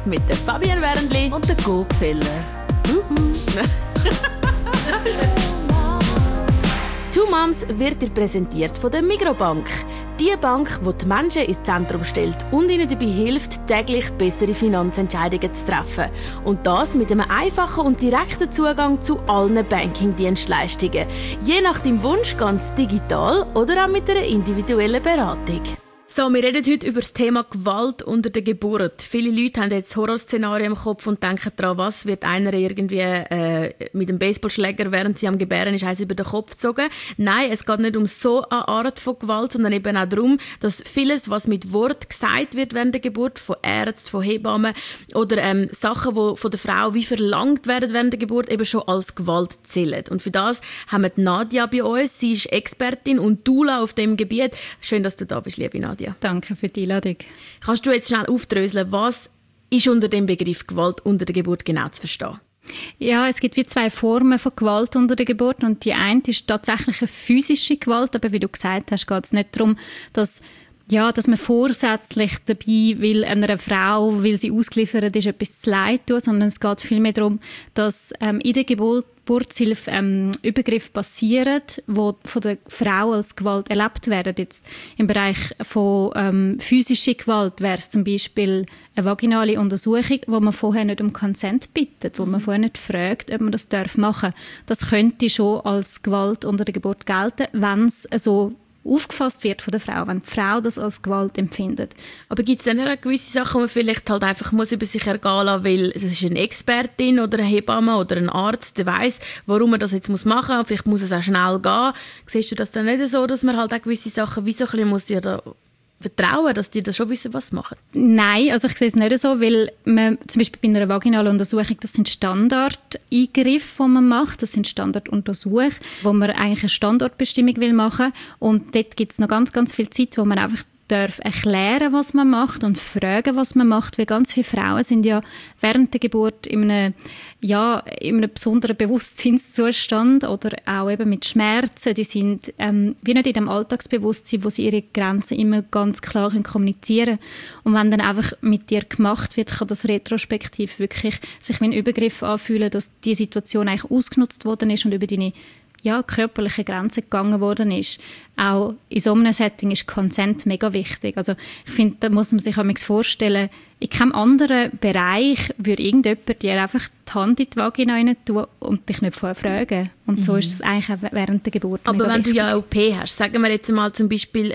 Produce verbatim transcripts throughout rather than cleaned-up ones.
mit der Fabienne Wernli und der Gopfeller. «Two Moms» wird dir präsentiert von der Migros-Bank. Die Bank, die die Menschen ins Zentrum stellt und ihnen dabei hilft, täglich bessere Finanzentscheidungen zu treffen. Und das mit einem einfachen und direkten Zugang zu allen Banking-Dienstleistungen. Je nach deinem Wunsch ganz digital oder auch mit einer individuellen Beratung. So, wir reden heute über das Thema Gewalt unter der Geburt. Viele Leute haben jetzt Horrorszenarien im Kopf und denken daran, was wird einer irgendwie äh, mit einem Baseballschläger, während sie am Gebären ist, eins über den Kopf gezogen. Nein, es geht nicht um so eine Art von Gewalt, sondern eben auch darum, dass vieles, was mit Wort gesagt wird während der Geburt, von Ärzten, von Hebammen oder ähm, Sachen, die von der Frau wie verlangt werden während der Geburt, eben schon als Gewalt zählen. Und für das haben wir Nadia bei uns. Sie ist Expertin und Doula auf dem Gebiet. Schön, dass du da bist, liebe Nadia. Danke für die Einladung. Kannst du jetzt schnell aufdröseln, was ist unter dem Begriff Gewalt unter der Geburt genau zu verstehen? Ja, es gibt wie zwei Formen von Gewalt unter der Geburt und die eine ist tatsächlich eine physische Gewalt, aber wie du gesagt hast, geht es nicht darum, dass ja, dass man vorsätzlich dabei will einer Frau, weil sie ausgeliefert ist, etwas zu leid tun, sondern es geht vielmehr darum, dass ähm, in der Geburt Geburtshilfe ähm, Übergriffe passieren, die von der Frau als Gewalt erlebt werden. Jetzt im Bereich von ähm, physischer Gewalt wäre es zum Beispiel eine vaginale Untersuchung, wo man vorher nicht um Consent bittet, wo man vorher nicht fragt, ob man das darf machen. Das könnte schon als Gewalt unter der Geburt gelten, wenn es so aufgefasst wird von der Frau, wenn die Frau das als Gewalt empfindet. Aber gibt es dann auch gewisse Sachen, die man vielleicht halt einfach muss über sich ergehen lassen, weil es ist eine Expertin oder eine Hebamme oder ein Arzt, der weiss, warum man das jetzt machen muss, und vielleicht muss es auch schnell gehen. Siehst du das dann nicht so, dass man halt auch gewisse Sachen wie so ein bisschen muss dir da vertrauen, dass die da schon wissen, was sie machen? Nein, also ich sehe es nicht so, weil man zum Beispiel bei einer vaginalen Untersuchung, das sind Standardeingriffe, die man macht, das sind Standarduntersuchungen, wo man eigentlich eine Standortbestimmung will machen, und dort gibt es noch ganz, ganz viel Zeit, wo man einfach darf erklären, was man macht und fragen, was man macht, weil ganz viele Frauen sind ja während der Geburt in einem, ja, in einem besonderen Bewusstseinszustand oder auch eben mit Schmerzen. Die sind ähm, wie nicht in dem Alltagsbewusstsein, wo sie ihre Grenzen immer ganz klar kommunizieren können. Und wenn dann einfach mit dir gemacht wird, kann das retrospektiv wirklich sich wie ein Übergriff anfühlen, dass die Situation eigentlich ausgenutzt worden ist und über deine ja, körperliche Grenzen gegangen worden ist. Auch in so einem Setting ist Consent mega wichtig. Also ich finde, da muss man sich auch vorstellen, in keinem anderen Bereich würde irgendjemand dir einfach die Hand in die Vagina rein tun und dich nicht vorher fragen. Und so mhm. ist das eigentlich auch während der Geburt. Aber wenn wichtig. du ja O P hast, sagen wir jetzt mal zum Beispiel,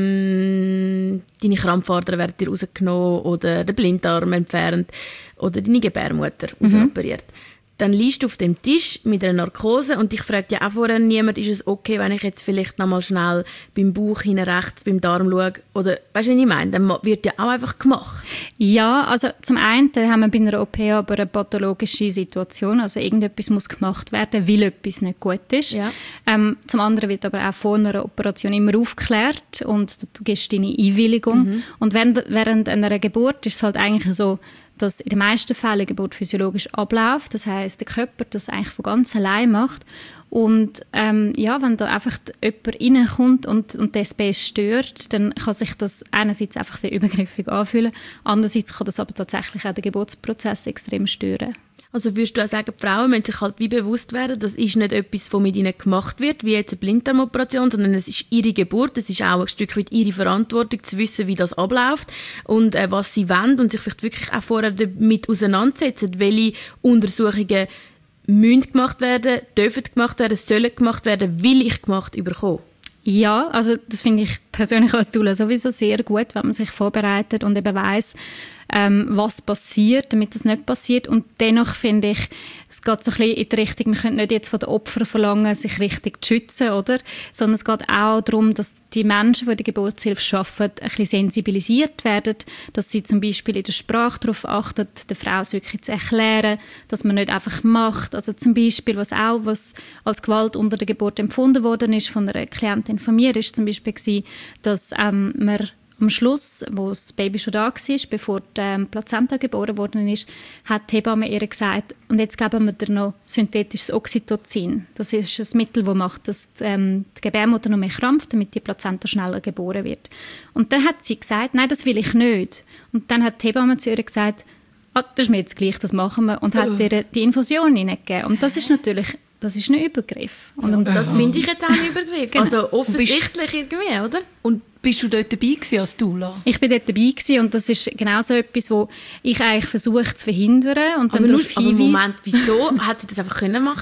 ähm, deine Krampfader werden dir rausgenommen oder der Blinddarm entfernt oder deine Gebärmutter mhm. rausoperiert. Dann liegst du auf dem Tisch mit einer Narkose und dich fragt ja auch vorher niemand, ist es okay, wenn ich jetzt vielleicht noch mal schnell beim Bauch hinten rechts, beim Darm schaue? Oder, weißt du, was ich meine? Dann wird ja auch einfach gemacht. Ja, also zum einen haben wir bei einer O P aber eine pathologische Situation, also irgendetwas muss gemacht werden, weil etwas nicht gut ist. Ja. Ähm, zum anderen wird aber auch vor einer Operation immer aufgeklärt und du gibst deine Einwilligung. Mhm. Und während, während einer Geburt ist es halt eigentlich so, dass in den meisten Fällen die Geburt physiologisch abläuft. Das heisst, der Körper das eigentlich von ganz allein macht. Und ähm, ja, wenn da einfach jemand reinkommt und, und der Space stört, dann kann sich das einerseits einfach sehr übergriffig anfühlen, andererseits kann das aber tatsächlich auch den Geburtsprozess extrem stören. Also würdest du auch sagen, die Frauen müssen sich halt wie bewusst werden, das ist nicht etwas, was mit ihnen gemacht wird, wie jetzt eine Blinddarmoperation, sondern es ist ihre Geburt, es ist auch ein Stück weit ihre Verantwortung, zu wissen, wie das abläuft und äh, was sie wollen und sich vielleicht wirklich auch vorher damit auseinandersetzen, welche Untersuchungen müssen gemacht werden, dürfen gemacht werden, sollen gemacht werden, will ich gemacht bekommen. Ja, also das finde ich persönlich als Doula sowieso sehr gut, wenn man sich vorbereitet und eben weiss, ähm, was passiert, damit das nicht passiert. Und dennoch finde ich, es geht so ein bisschen in die Richtung, man könnte nicht jetzt von den Opfern verlangen, sich richtig zu schützen, oder? Sondern es geht auch darum, dass die Menschen, die die Geburtshilfe arbeiten, ein bisschen sensibilisiert werden, dass sie zum Beispiel in der Sprache darauf achten, der Frau es wirklich zu erklären, dass man nicht einfach macht. Also zum Beispiel, was auch was als Gewalt unter der Geburt empfunden worden ist von einer Klientin von mir, ist zum Beispiel gewesen, dass ähm, man am Schluss, wo das Baby schon da war, bevor die ähm, Plazenta geboren worden ist, hat die Hebamme ihr gesagt, und jetzt geben wir dir noch synthetisches Oxytocin. Das ist ein Mittel, das macht, dass die, ähm, die Gebärmutter noch mehr krampft, damit die Plazenta schneller geboren wird. Und dann hat sie gesagt, nein, das will ich nicht. Und dann hat die Hebamme zu ihr gesagt, ah, das ist mir jetzt gleich, das machen wir, und hat ihr die Infusion hineingegeben. Und das ist natürlich, das ist ein Übergriff. Und um das finde ich jetzt auch ein Übergriff. Genau. Also offensichtlich irgendwie, oder? Und bist du dort dabei gewesen als Doula? Ich bin dort dabei gewesen, und das ist genau so etwas, wo ich eigentlich versuche zu verhindern und dann aber, darauf nur, aber hinweise. Moment, wieso hat sie das einfach können machen?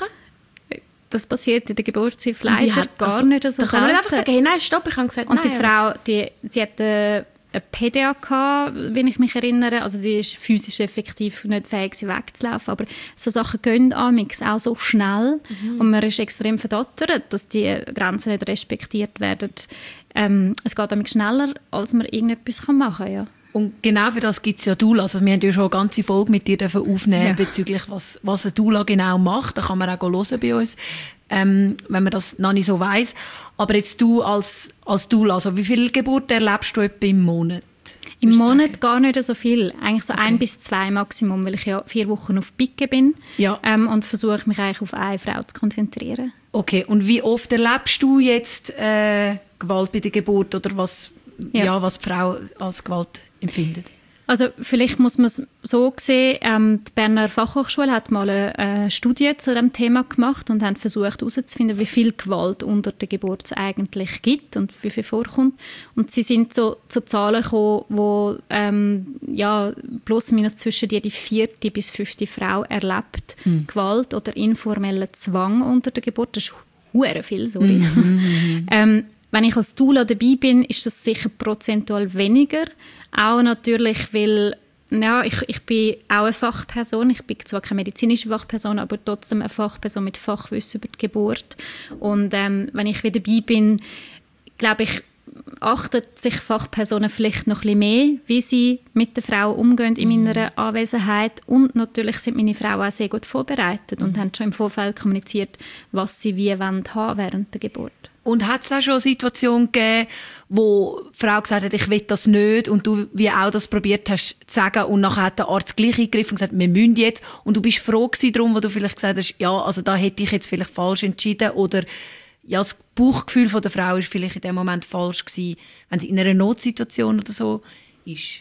Das passiert in der Geburtshilfe leider hat, gar also, nicht so da kann man nicht selten. einfach sagen, hey, nein, stopp, ich habe gesagt, Und nein. die Frau, die, sie hatte eine P D A gehabt, wenn ich mich erinnere. Also die ist physisch effektiv nicht fähig, sie wegzulaufen. Aber so Sachen gehen amix auch so schnell. Mhm. Und man ist extrem verdattert, dass die Grenzen nicht respektiert werden. Ähm, es geht amix schneller, als man irgendetwas machen kann, ja. Und genau für das gibt es ja Doula. Also wir haben ja schon eine ganze Folge mit dir aufnehmen ja. bezüglich, was, was eine Doula genau macht. Da kann man auch hören bei uns, ähm, wenn man das noch nicht so weiss. Aber jetzt du als, als Doula, also wie viele Geburten erlebst du etwa im Monat? Im Monat sagen? Gar nicht so viel. Eigentlich so okay. ein bis zwei Maximum, weil ich ja vier Wochen auf Picke bin ja. ähm, und versuche mich eigentlich auf eine Frau zu konzentrieren. Okay, und wie oft erlebst du jetzt äh, Gewalt bei der Geburt oder was, ja. Ja, was die Frau als Gewalt empfindet? Also vielleicht muss man es so sehen, ähm, die Berner Fachhochschule hat mal eine, eine Studie zu diesem Thema gemacht und haben versucht herauszufinden, wie viel Gewalt unter der Geburt es eigentlich gibt und wie viel vorkommt. Und sie sind so zu Zahlen gekommen, wo ähm, ja, plus minus zwischen jede vierte bis fünfte Frau erlebt hm. Gewalt oder informellen Zwang unter der Geburt. Das ist hure viel, sorry. Mhm. ähm, wenn ich als Doula dabei bin, ist das sicher prozentual weniger. Auch natürlich, weil ja, ich, ich bin auch eine Fachperson. Ich bin zwar keine medizinische Fachperson, aber trotzdem eine Fachperson mit Fachwissen über die Geburt. Und ähm, wenn ich wieder dabei bin, glaube ich, achten sich Fachpersonen vielleicht noch ein bisschen mehr, wie sie mit der Frau umgehen in mhm. meiner Anwesenheit. Und natürlich sind meine Frauen auch sehr gut vorbereitet und mhm. haben schon im Vorfeld kommuniziert, was sie wie wollen haben während der Geburt. Und hat es auch schon eine Situation gegeben, wo die Frau gesagt hat, ich will das nicht, und du wie auch das probiert hast zu sagen, und nachher hat der Arzt gleich eingegriffen und gesagt, wir müssen jetzt, und du bist froh gewesen darum, wo du vielleicht gesagt hast, ja, also da hätte ich jetzt vielleicht falsch entschieden, oder ja, das Bauchgefühl von der Frau ist vielleicht in dem Moment falsch gewesen, wenn sie in einer Notsituation oder so ist.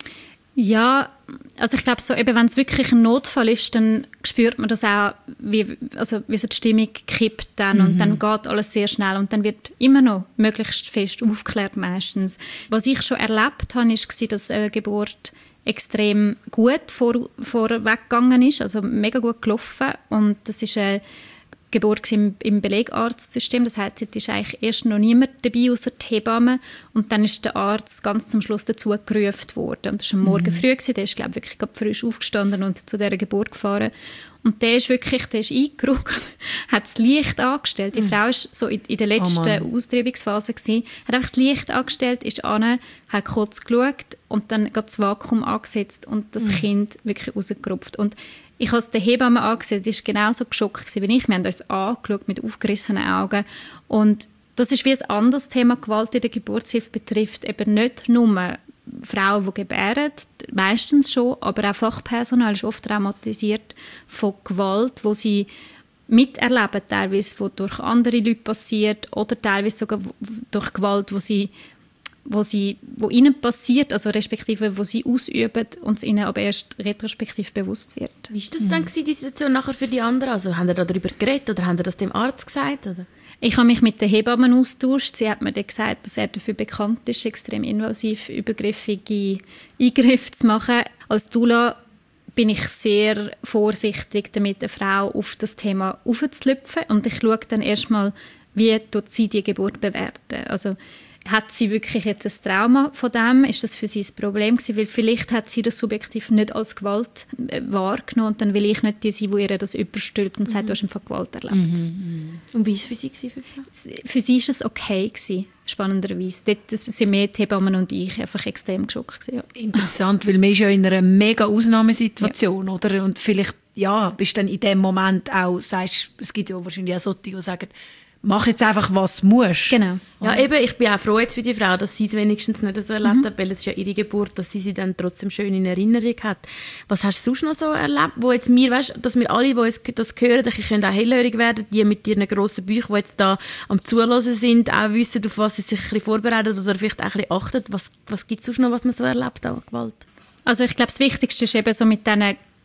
Ja, also ich glaube, so, eben, wenn es wirklich ein Notfall ist, dann spürt man das auch, wie, also, wie so die Stimmung kippt dann, mhm. und dann geht alles sehr schnell und dann wird immer noch möglichst fest aufgeklärt meistens. Was ich schon erlebt habe, war, dass eine Geburt extrem gut vor, vorweggegangen ist, also mega gut gelaufen, und das ist eine Geburt im, im Belegarztsystem. Das heisst, dort ist eigentlich erst noch niemand dabei, außer die Hebamme. Und dann ist der Arzt ganz zum Schluss dazu gerufen worden. Und das war am Morgen mhm. früh. Gewesen. Der ist, glaube ich, wirklich frisch aufgestanden und zu dieser Geburt gefahren. Und der ist wirklich, der ist eingerückt, hat das Licht angestellt. Die mhm. Frau war so in, in der letzten oh Austreibungsphase gewesen, hat einfach das Licht angestellt, ist an, hat kurz geschaut und dann das Vakuum angesetzt und das mhm. Kind wirklich rausgerupft. Und ich habe es der Hebamme angesehen, die war genauso geschockt wie ich. Wir haben uns angeschaut mit aufgerissenen Augen. Und das ist wie ein anderes Thema Gewalt in der Geburtshilfe betrifft. Eben nicht nur Frauen, die gebären, meistens schon, aber auch Fachpersonal ist oft traumatisiert von Gewalt, wo sie miterleben, teilweise wo durch andere Leute passiert oder teilweise sogar durch Gewalt, wo sie wo, sie, wo ihnen passiert, also respektive wo sie ausüben und es ihnen aber erst retrospektiv bewusst wird. Wie war das mhm. dann gewesen, die Situation nachher für die anderen? Also haben Sie darüber geredet oder haben Sie das dem Arzt gesagt? Oder? Ich habe mich mit der Hebamme austauscht. Sie hat mir dann gesagt, dass er dafür bekannt ist, extrem invasiv übergriffige Eingriffe zu machen. Als Doula bin ich sehr vorsichtig damit, eine Frau auf das Thema aufzulüpfen. Und ich schaue dann erstmal, wie tut sie die Geburt bewerten. Also hat sie wirklich jetzt ein Trauma von dem? Ist das für sie ein Problem gewesen? Weil vielleicht hat sie das subjektiv nicht als Gewalt wahrgenommen und dann will ich nicht die sein, die ihr das überstülpt und sagt, mhm. du hast einfach Gewalt erlebt. Mhm. Und wie war es für sie? Für, für sie war es okay gewesen, spannenderweise. Dort sind mehr die Hebammen und ich einfach extrem geschockt gewesen, ja. Interessant, weil man ist ja in einer mega Ausnahmesituation, ja. oder? Und vielleicht ja, bist du dann in dem Moment auch, sagst, es gibt ja wahrscheinlich auch solche, die sagen, mach jetzt einfach, was du musst. Genau. Ja, eben, ich bin auch froh jetzt für die Frau, dass sie es wenigstens nicht so erlebt mhm. hat, weil es ist ja ihre Geburt, dass sie sie dann trotzdem schön in Erinnerung hat. Was hast du sonst noch so erlebt, wo jetzt wir, weißt, dass wir alle, die das hören, ich können auch hellhörig werden, die mit ihren grossen Büchern, die jetzt da am Zuhören sind, auch wissen, auf was sie sich ein bisschen vorbereitet oder vielleicht auch ein bisschen achten. Was, was gibt es sonst noch, was man so erlebt an Gewalt? Also ich glaube, das Wichtigste ist eben so mit diesen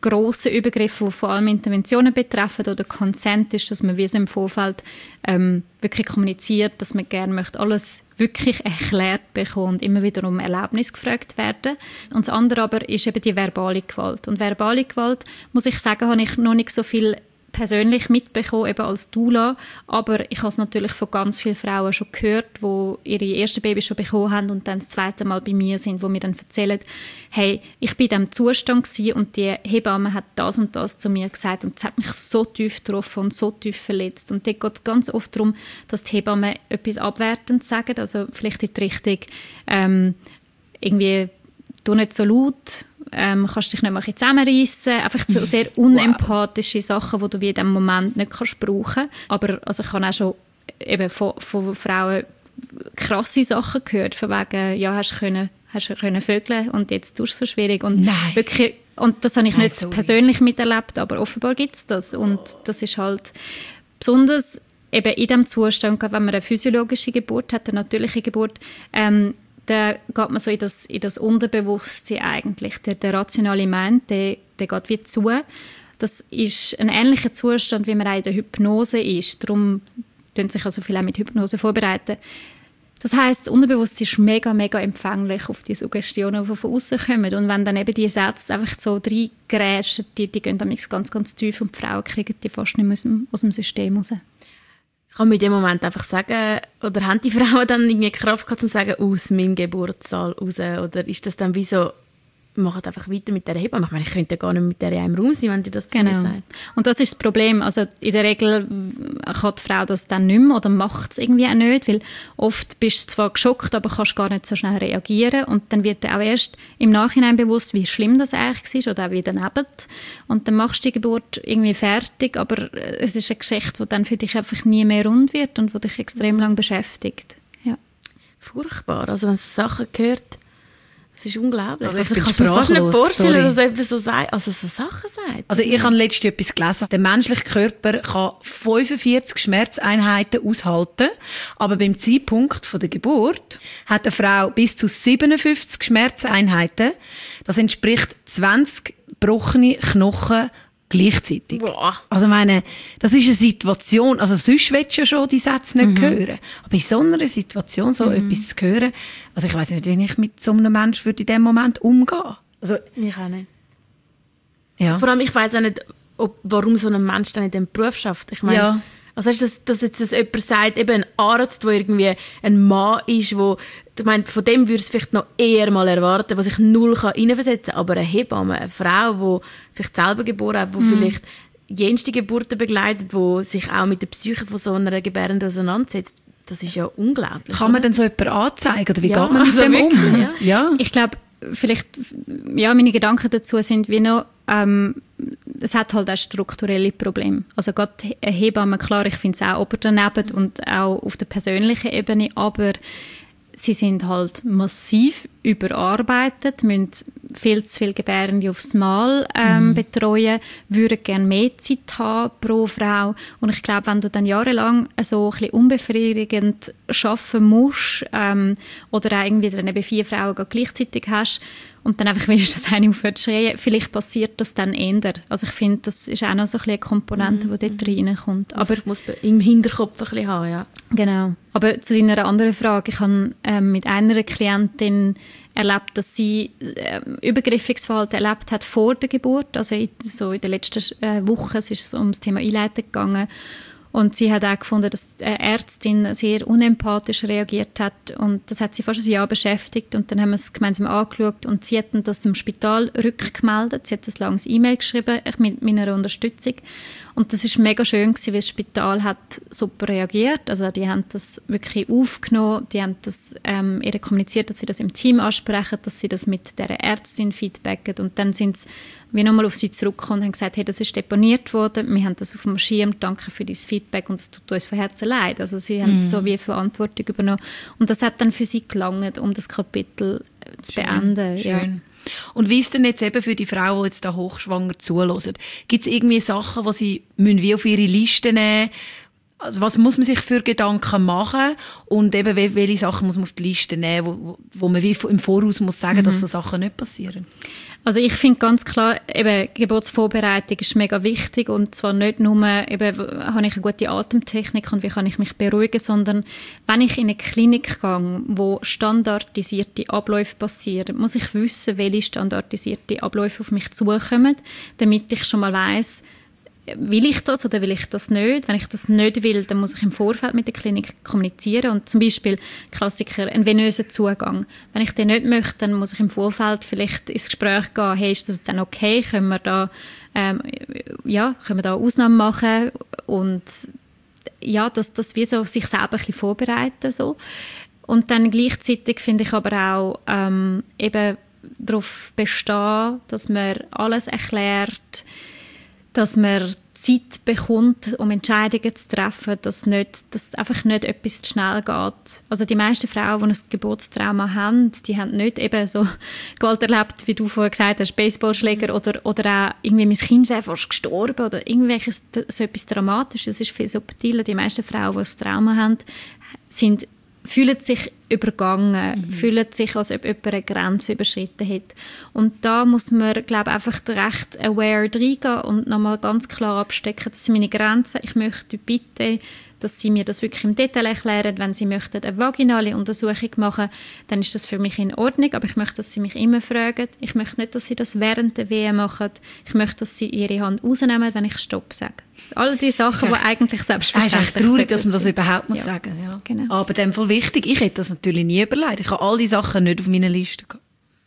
grossen Übergriffe, die vor allem Interventionen betreffen oder Consent ist, dass man wie so im Vorfeld ähm, wirklich kommuniziert, dass man gerne möchte alles wirklich erklärt bekommen und immer wieder um Erlaubnis gefragt werden. Und das andere aber ist eben die verbale Gewalt. Und verbale Gewalt, muss ich sagen, habe ich noch nicht so viel persönlich mitbekommen, eben als Doula, aber ich habe es natürlich von ganz vielen Frauen schon gehört, die ihre ersten Babys schon bekommen haben und dann das zweite Mal bei mir sind, wo mir dann erzählen, hey, ich bin in diesem Zustand gewesen und die Hebamme hat das und das zu mir gesagt und es hat mich so tief getroffen und so tief verletzt. Und dort geht es ganz oft darum, dass die Hebammen etwas abwertend sagen, also vielleicht in die Richtung ähm, irgendwie «du nicht so laut», Ähm, kannst dich nicht mehr zusammenreissen. Einfach so sehr unempathische wow. Sachen, die du wie in diesem Moment nicht kannst brauchen. Aber also ich habe auch schon eben von, von Frauen krasse Sachen gehört, von wegen, ja, hast du können, hast du können vögeln und jetzt tust du es so schwierig. Und, Nein. wirklich, und das habe ich Nein, nicht sorry. persönlich miterlebt, aber offenbar gibt es das. Und das ist halt besonders eben in diesem Zustand, wenn man eine physiologische Geburt hat, eine natürliche Geburt, ähm, da geht man so in das, in das Unterbewusstsein eigentlich. Der, der rationale Mensch, der, der geht wie zu. Das ist ein ähnlicher Zustand, wie man auch in der Hypnose ist. Darum tun sich also viele auch mit Hypnose vorbereiten. Das heisst, das Unterbewusstsein ist mega, mega empfänglich auf die Suggestionen, die von außen kommen. Und wenn dann eben die Sätze einfach so reingrätschen, die, die gehen dann ganz, ganz tief und die Frauen kriegen die fast nicht mehr aus dem, aus dem System raus. Kann man in dem Moment einfach sagen, oder haben die Frauen dann irgendwie Kraft gehabt, um zu sagen, aus meinem Geburtssaal raus? Oder ist das dann wie so, macht einfach weiter mit der Hebamme? Ich meine, ich könnte gar nicht mit der in einem Raum sein, wenn die das genau. zu mir sagt. Und das ist das Problem. Also in der Regel kann die Frau das dann nicht mehr oder macht es irgendwie auch nicht, weil oft bist du zwar geschockt, aber kannst gar nicht so schnell reagieren und dann wird dir auch erst im Nachhinein bewusst, wie schlimm das eigentlich war oder auch wie daneben. Und dann machst du die Geburt irgendwie fertig, aber es ist eine Geschichte, die dann für dich einfach nie mehr rund wird und die dich extrem lang beschäftigt. Ja. Furchtbar. Also wenn man so Sachen hört, es ist unglaublich. Also ich also ich bin kann mir fast nicht sprachlos, vorstellen, sorry. dass jemand so, sagt, also so Sachen sagt. Also ich habe letztens etwas gelesen. Der menschliche Körper kann fünfundvierzig Schmerzeinheiten aushalten, aber beim Zeitpunkt der Geburt hat eine Frau bis zu siebenundfünfzig Schmerzeinheiten. Das entspricht zwanzig gebrochene Knochen gleichzeitig. Boah. Also ich meine, das ist eine Situation, also sonst willst du ja schon die Sätze nicht Mhm. hören. Aber in so einer Situation so Mhm. etwas zu hören, also ich weiss nicht, wie ich mit so einem Menschen würde in dem Moment umgehen. Also, Ich auch nicht. ja. Vor allem, ich weiss auch nicht, ob, warum so ein Mensch dann in diesem Beruf schafft. Ich meine, Ja. also weißt du, dass, dass jetzt das jemand sagt, eben ein Arzt, der irgendwie ein Mann ist, wo, ich meine, von dem würde es vielleicht noch eher mal erwarten, der sich null hineinversetzen kann, aber eine Hebamme, eine Frau, die vielleicht selber geboren hat, die Mhm. vielleicht jenste Geburten begleitet, die sich auch mit der Psyche von so einer Gebärenden auseinandersetzt, das ist ja unglaublich. Kann man oder? denn so jemanden anzeigen? Oder wie Ja, geht man mit also dem wirklich, um? ja. Ja. Ich glaube, vielleicht, ja, meine Gedanken dazu sind wie noch, ähm, es hat halt auch strukturelle Probleme. Also gerade Hebammen, klar, ich finde es auch ober daneben und auch auf der persönlichen Ebene, aber sie sind halt massiv überarbeitet, müssen viel zu viele Gebärende aufs Mal ähm, mhm. betreuen, würden gerne mehr Zeit haben pro Frau. Und ich glaube, wenn du dann jahrelang so ein bisschen unbefriedigend arbeiten musst ähm, oder auch irgendwie dann eben vier Frauen gleichzeitig hast und dann einfach willst, dass eine aufhört zu schreien, vielleicht passiert das dann eher. Also ich finde, das ist auch noch so ein bisschen eine Komponente, Mhm. die dort reinkommt. Aber ich muss im Hinterkopf ein bisschen haben, ja. Genau. Aber zu deiner anderen Frage, ich habe ähm, mit einer Klientin erlebt, dass sie ähm, übergriffiges Verhalten erlebt hat vor der Geburt, also in, so in den letzten äh, Wochen, es ist so um das Thema Einleiten gegangen. Und sie hat auch gefunden, dass die Ärztin sehr unempathisch reagiert hat und das hat sie fast ein Jahr beschäftigt und dann haben wir es gemeinsam angeschaut und sie hat das dem Spital rückgemeldet. Sie hat ein langes E-Mail geschrieben mit meiner Unterstützung und das ist mega schön gewesen, weil das Spital hat super reagiert. Also die haben das wirklich aufgenommen, die haben das ähm, ihr kommuniziert, dass sie das im Team ansprechen, dass sie das mit der Ärztin feedbacken und dann sind sie wie nochmal auf sie zurückgekommen und haben gesagt, hey, das ist deponiert worden, wir haben das auf dem Schirm, danke für dein Feedback und es tut uns von Herzen leid. Also sie haben Mhm. so wie Verantwortung übernommen und das hat dann für sie gelangt, um das Kapitel zu Schön, beenden. Schön. Ja. Und wie ist denn jetzt eben für die Frauen, die jetzt da hochschwanger zuhören? Gibt es irgendwie Sachen, die sie müssen wie auf ihre Liste nehmen Also was muss man sich für Gedanken machen und eben welche Sachen muss man auf die Liste nehmen, wo, wo man wie im Voraus muss sagen, mhm. dass so Sachen nicht passieren? Also ich finde ganz klar, eben, Geburtsvorbereitung ist mega wichtig und zwar nicht nur, eben, habe ich eine gute Atemtechnik und wie kann ich mich beruhigen, sondern wenn ich in eine Klinik gehe, wo standardisierte Abläufe passieren, muss ich wissen, welche standardisierte Abläufe auf mich zukommen, damit ich schon mal weiss, will ich das oder will ich das nicht? Wenn ich das nicht will, dann muss ich im Vorfeld mit der Klinik kommunizieren und zum Beispiel Klassiker, einen venösen Zugang. Wenn ich den nicht möchte, dann muss ich im Vorfeld vielleicht ins Gespräch gehen, hey, ist das dann okay? Können wir da, ähm, ja, können wir da Ausnahmen machen? Und ja, dass das wie so sich selber ein bisschen vorbereiten so. Und dann gleichzeitig finde ich aber auch ähm, eben darauf bestehen, dass man alles erklärt, dass man Zeit bekommt, um Entscheidungen zu treffen, dass, nicht, dass einfach nicht etwas zu schnell geht. Also die meisten Frauen, die ein Geburtstrauma haben, die haben nicht eben so Gewalt erlebt, wie du vorher gesagt hast, Baseballschläger mhm. oder, oder auch irgendwie mein Kind wäre fast gestorben oder irgendwelches so etwas Dramatisches. Das ist viel subtiler. Die meisten Frauen, die ein Trauma haben, sind fühlen sich übergangen, mhm. fühlen sich, als ob jemand eine Grenze überschritten hat. Und da muss man, glaube ich, einfach recht aware reingehen und nochmal ganz klar abstecken, das sind meine Grenzen. Ich möchte bitte, dass Sie mir das wirklich im Detail erklären. Wenn Sie möchten eine vaginale Untersuchung machen, dann ist das für mich in Ordnung, aber ich möchte, dass Sie mich immer fragen. Ich möchte nicht, dass Sie das während der Wehe machen. Ich möchte, dass Sie Ihre Hand rausnehmen, wenn ich Stopp sage. All die Sachen, die eigentlich selbstverständlich sind. Es ist echt traurig, dass man das überhaupt muss ja. sagen muss. Ja. Genau. Aber in dem Fall wichtig, ich hätte das natürlich nie überlegt. Ich habe all die Sachen nicht auf meiner Liste gehabt.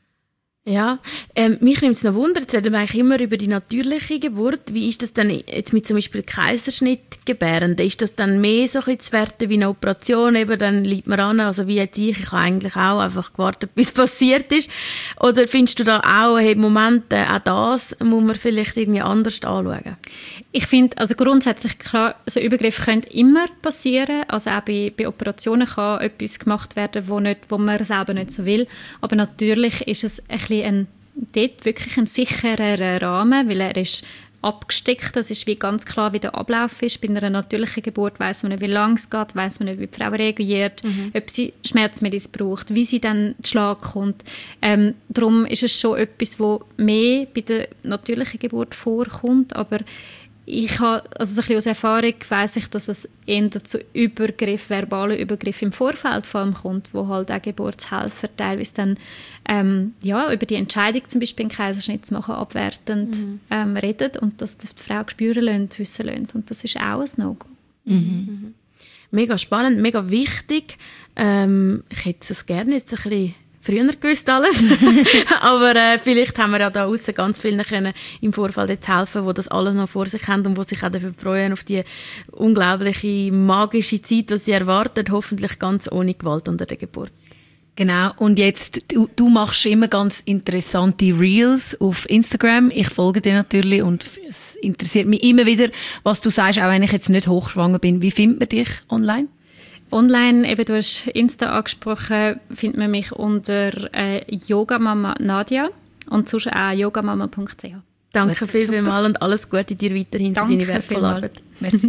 Ja, ähm, mich nimmt es noch Wunder, jetzt reden wir eigentlich immer über die natürliche Geburt. Wie ist das denn jetzt mit zum Beispiel Kaiserschnittgebärenden? Ist das dann mehr so ein zu werten wie eine Operation? Eben, dann liegt man an, also wie jetzt ich, ich habe eigentlich auch einfach gewartet, bis es passiert ist. Oder findest du da auch, hey, Moment, äh, auch das muss man vielleicht irgendwie anders anschauen? Ich finde, also grundsätzlich klar, so Übergriffe können immer passieren. Also auch bei, bei Operationen kann etwas gemacht werden, wo, nicht, wo man selber nicht so will. Aber natürlich ist es ein bisschen ein, dort wirklich ein sicherer Rahmen, weil er ist abgesteckt. Das ist wie ganz klar, wie der Ablauf ist. Bei einer natürlichen Geburt weiss man nicht, wie lange es geht, weiss man nicht, wie die Frau reagiert, mhm. ob sie Schmerzmittel braucht, wie sie dann zu Schlag kommt. Ähm, darum ist es schon etwas, was mehr bei der natürlichen Geburt vorkommt, aber ich habe, also so ein bisschen aus Erfahrung weiss ich, dass es eher zu Übergriff, verbalen Übergriff im Vorfeld vor allem kommt, wo halt auch Geburtshelfer teilweise dann ähm, ja, über die Entscheidung zum Beispiel einen Kaiserschnitt zu machen, abwertend mhm. ähm, reden und das die Frau spüren lassen, wissen lassen. Und das ist auch ein No-Go. Mhm. Mhm. Mega spannend, mega wichtig. Ähm, ich hätte es gerne jetzt ein bisschen früher gewusst alles. Aber äh, vielleicht haben wir ja da aussen ganz vielen können im Vorfeld jetzt helfen, die das alles noch vor sich haben und die sich auch dafür freuen auf die unglaubliche, magische Zeit, die sie erwartet, hoffentlich ganz ohne Gewalt unter der Geburt. Genau, und jetzt, du, du machst immer ganz interessante Reels auf Instagram. Ich folge dir natürlich und es interessiert mich immer wieder, was du sagst, auch wenn ich jetzt nicht hochschwanger bin. Wie findet man dich online? Online, eben, du hast Insta angesprochen, findet man mich unter äh, Yogamama Nadia und sonst auch yogamama punkt c h. Danke viel, viel mal und alles Gute dir weiterhin für deine wertvolle Arbeit. Merci.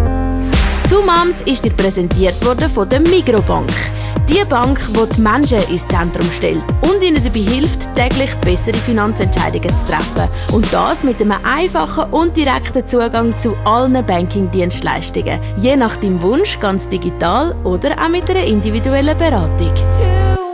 «Two Moms» ist dir präsentiert worden von der Migros-Bank. Die Bank, die die Menschen ins Zentrum stellt und ihnen dabei hilft, täglich bessere Finanzentscheidungen zu treffen. Und das mit einem einfachen und direkten Zugang zu allen Banking-Dienstleistungen. Je nach deinem Wunsch ganz digital oder auch mit einer individuellen Beratung.